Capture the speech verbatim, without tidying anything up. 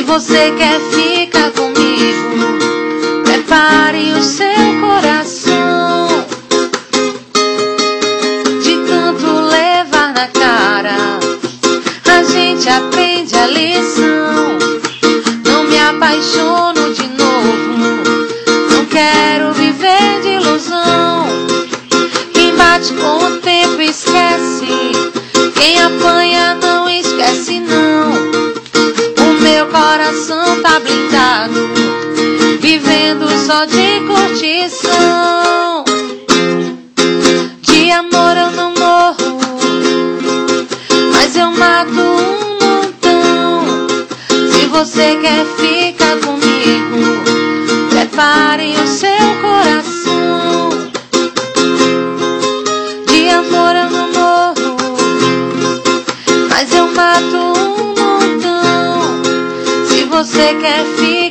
você quer ficar comigo, prepare o seu coração. De tanto levar na cara, a gente aprende a lição. Não me apaixono de novo, não quero viver de ilusão. Quem bate com o tempo esquece, quem apanha não esquece não. O meu coração tá blindado, vivendo só de curtição. De amor eu não morro, mas eu mato um montão. Se você quer ficar comigo, prepare o seu coração. De amor eu não morro, mas eu mato um montão. Se você quer ficar